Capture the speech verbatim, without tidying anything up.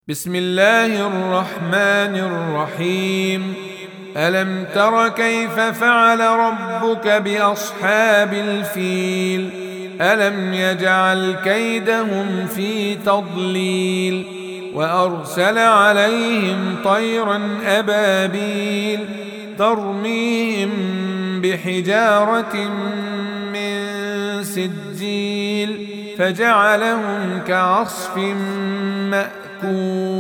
بسم الله الرحمن الرحيم. ألم تر كيف فعل ربك بأصحاب الفيل؟ ألم يجعل كيدهم في تضليل وأرسل عليهم طيرا أبابيل ترميهم بحجارة من سجيل فجعلهم كعصف مأكول.